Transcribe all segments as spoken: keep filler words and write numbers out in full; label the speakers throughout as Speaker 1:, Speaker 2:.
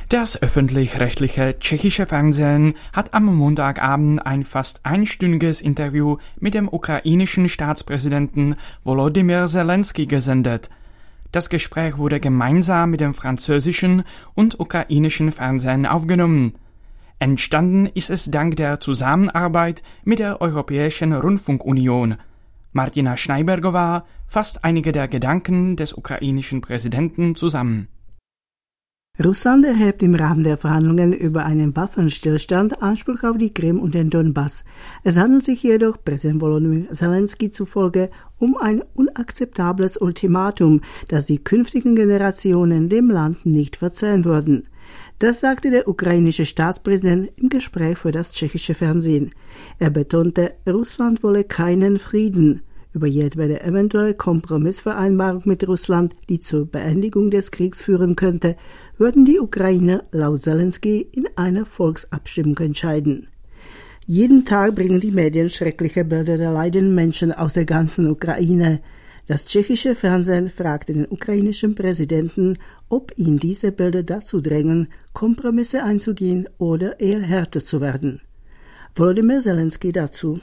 Speaker 1: Das öffentlich-rechtliche tschechische Fernsehen hat am Montagabend ein fast einstündiges Interview mit dem ukrainischen Staatspräsidenten Volodymyr Zelensky gesendet. Das Gespräch wurde gemeinsam mit dem französischen und ukrainischen Fernsehen aufgenommen. Entstanden ist es dank der Zusammenarbeit mit der Europäischen Rundfunkunion. Martina Schneibergová fasst einige der Gedanken des ukrainischen Präsidenten zusammen.
Speaker 2: Russland erhebt im Rahmen der Verhandlungen über einen Waffenstillstand Anspruch auf die Krim und den Donbass. Es handelt sich jedoch, Präsident Volodymyr Zelensky zufolge, um ein unakzeptables Ultimatum, das die künftigen Generationen dem Land nicht verzeihen würden. Das sagte der ukrainische Staatspräsident im Gespräch für das tschechische Fernsehen. Er betonte, Russland wolle keinen Frieden. Über jedwede eventuelle Kompromissvereinbarung mit Russland, die zur Beendigung des Kriegs führen könnte, würden die Ukrainer laut Zelensky in einer Volksabstimmung entscheiden. Jeden Tag bringen die Medien schreckliche Bilder der leidenden Menschen aus der ganzen Ukraine. Das tschechische Fernsehen fragte den ukrainischen Präsidenten, ob ihn diese Bilder dazu drängen, Kompromisse einzugehen oder eher härter zu werden. Volodymyr Zelensky dazu.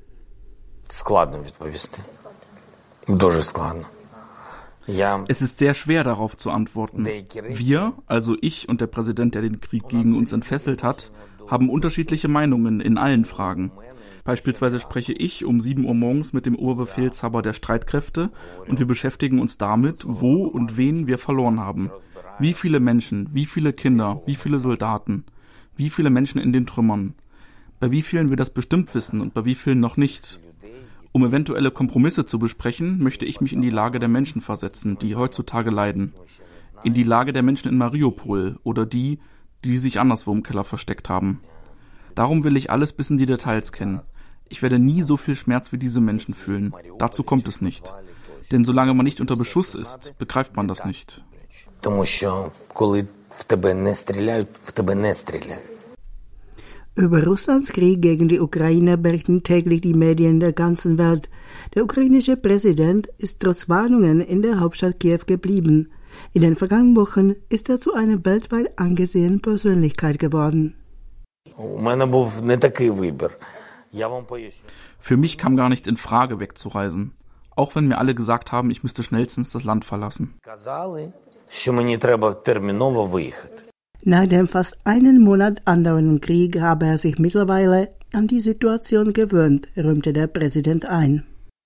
Speaker 3: Es ist sehr schwer, darauf zu antworten. Wir, also ich und der Präsident, der den Krieg gegen uns entfesselt hat, haben unterschiedliche Meinungen in allen Fragen. Beispielsweise spreche ich um sieben Uhr morgens mit dem Oberbefehlshaber der Streitkräfte und wir beschäftigen uns damit, wo und wen wir verloren haben. Wie viele Menschen, wie viele Kinder, wie viele Soldaten, wie viele Menschen in den Trümmern. Bei wie vielen wir das bestimmt wissen und bei wie vielen noch nicht. Um eventuelle Kompromisse zu besprechen, möchte ich mich in die Lage der Menschen versetzen, die heutzutage leiden. In die Lage der Menschen in Mariupol oder die, die sich anderswo im Keller versteckt haben. Darum will ich alles bis in die Details kennen. Ich werde nie so viel Schmerz wie diese Menschen fühlen. Dazu kommt es nicht. Denn solange man nicht unter Beschuss ist, begreift man das nicht.
Speaker 2: Über Russlands Krieg gegen die Ukraine berichten täglich die Medien der ganzen Welt. Der ukrainische Präsident ist trotz Warnungen in der Hauptstadt Kiew geblieben. In den vergangenen Wochen ist er zu einer weltweit angesehenen Persönlichkeit geworden.
Speaker 3: Für mich kam gar nicht in Frage, wegzureisen. Auch wenn mir alle gesagt haben, ich müsste schnellstens das Land verlassen.
Speaker 2: Nach dem fast einen Monat andauernden Krieg habe er sich mittlerweile an die Situation gewöhnt, räumte der Präsident ein.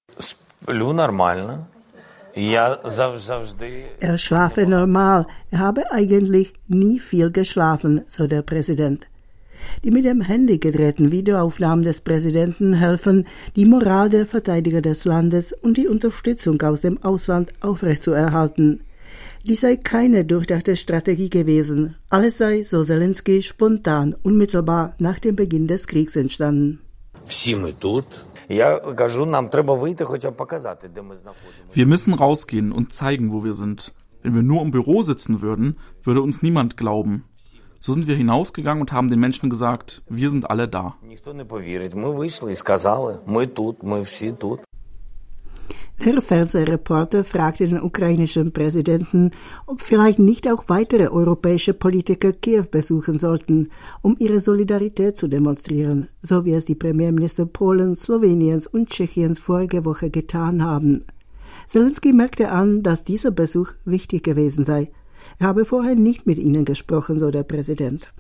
Speaker 2: Er schlafe normal, er habe eigentlich nie viel geschlafen, so der Präsident. Die mit dem Handy gedrehten Videoaufnahmen des Präsidenten helfen, die Moral der Verteidiger des Landes und die Unterstützung aus dem Ausland aufrechtzuerhalten. Dies sei keine durchdachte Strategie gewesen. Alles sei, so Zelensky, spontan, unmittelbar nach dem Beginn des Kriegs entstanden.
Speaker 3: Wir müssen rausgehen und zeigen, wo wir sind. Wenn wir nur im Büro sitzen würden, würde uns niemand glauben. So sind wir hinausgegangen und haben den Menschen gesagt, wir sind alle da.
Speaker 2: Der Fernsehreporter fragte den ukrainischen Präsidenten, ob vielleicht nicht auch weitere europäische Politiker Kiew besuchen sollten, um ihre Solidarität zu demonstrieren, so wie es die Premierminister Polens, Sloweniens und Tschechiens vorige Woche getan haben. Zelensky merkte an, dass dieser Besuch wichtig gewesen sei. Er habe vorher nicht mit ihnen gesprochen, so der Präsident.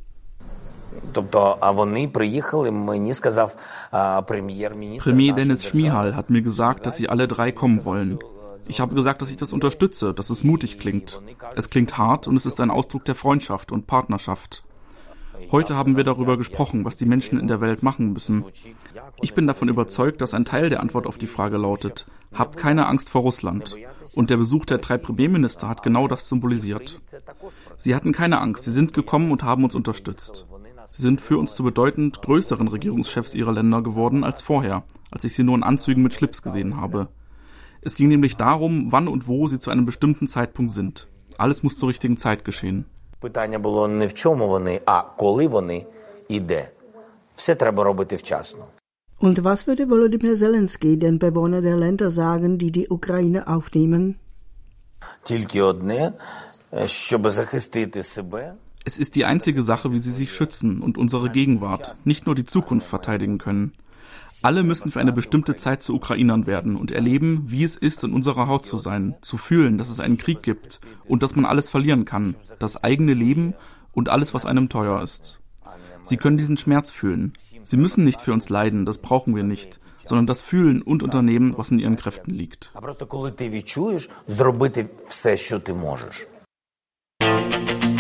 Speaker 3: Premier Dennis Šmyhal hat mir gesagt, dass sie alle drei kommen wollen. Ich habe gesagt, dass ich das unterstütze, dass es mutig klingt. Es klingt hart und es ist ein Ausdruck der Freundschaft und Partnerschaft. Heute haben wir darüber gesprochen, was die Menschen in der Welt machen müssen. Ich bin davon überzeugt, dass ein Teil der Antwort auf die Frage lautet, habt keine Angst vor Russland. Und der Besuch der drei Premierminister hat genau das symbolisiert. Sie hatten keine Angst, sie sind gekommen und haben uns unterstützt. Sie sind für uns zu bedeutend größeren Regierungschefs ihrer Länder geworden als vorher, als ich sie nur in Anzügen mit Schlips gesehen habe. Es ging nämlich darum, wann und wo sie zu einem bestimmten Zeitpunkt sind. Alles muss zur richtigen Zeit geschehen.
Speaker 4: Питання було не в чому вони, а коли вони і де. Все треба робити вчасно.
Speaker 2: Und was würde Volodymyr Zelensky den Bewohnern der Länder sagen, die die Ukraine aufnehmen?
Speaker 4: Тільки одне, щоб захистити себе.
Speaker 3: Es ist die einzige Sache, wie sie sich schützen und unsere Gegenwart, nicht nur die Zukunft verteidigen können. Alle müssen für eine bestimmte Zeit zu Ukrainern werden und erleben, wie es ist, in unserer Haut zu sein, zu fühlen, dass es einen Krieg gibt und dass man alles verlieren kann, das eigene Leben und alles, was einem teuer ist. Sie können diesen Schmerz fühlen. Sie müssen nicht für uns leiden, das brauchen wir nicht, sondern das fühlen und unternehmen, was in ihren Kräften liegt.
Speaker 4: А просто коли ти відчуєш, зробити все, що ти можеш.